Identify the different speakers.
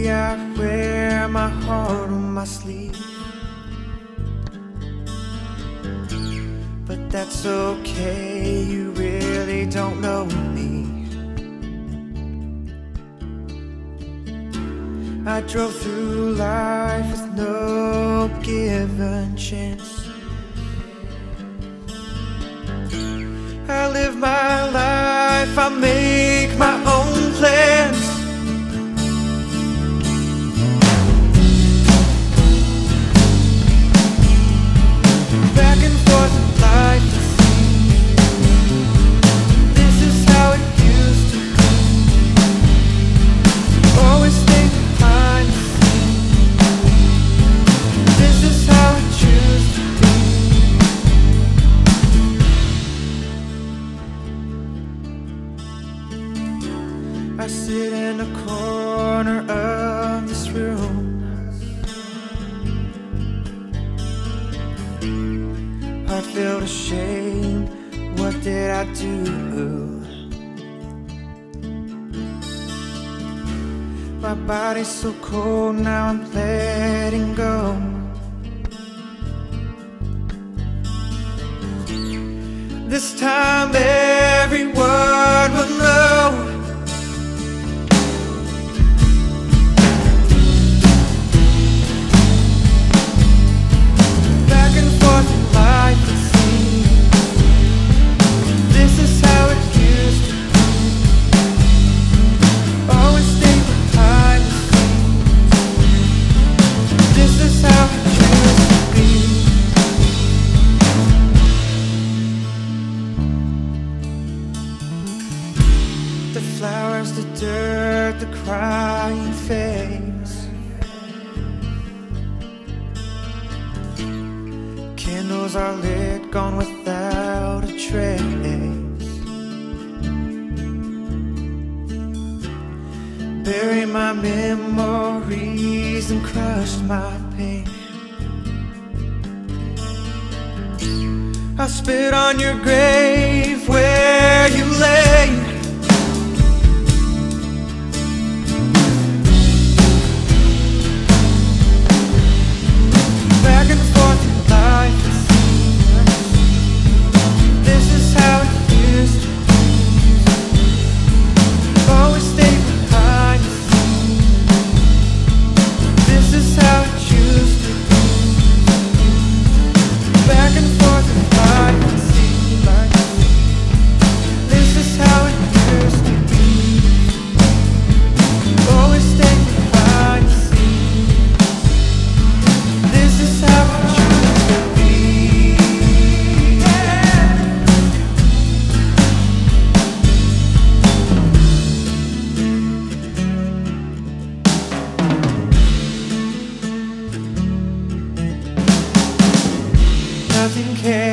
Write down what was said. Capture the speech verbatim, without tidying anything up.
Speaker 1: I wear my heart on my sleeve, but that's okay, you really don't know me. I drove through life with no given chance. I live my life, I make my own plans. Back and forth in life, it seems. This is how it used to be. Always stay behind the scenes. This is how it used to be. I sit in a corner of this room, heart filled with shame. What did I do? My body's so cold, now I'm letting go. This time everyone will know. The flowers, the dirt, the crying face, candles are lit, gone without a trace. Bury my memories and crushed my pain. I'll spit on your grave where you lay. Nothing cares.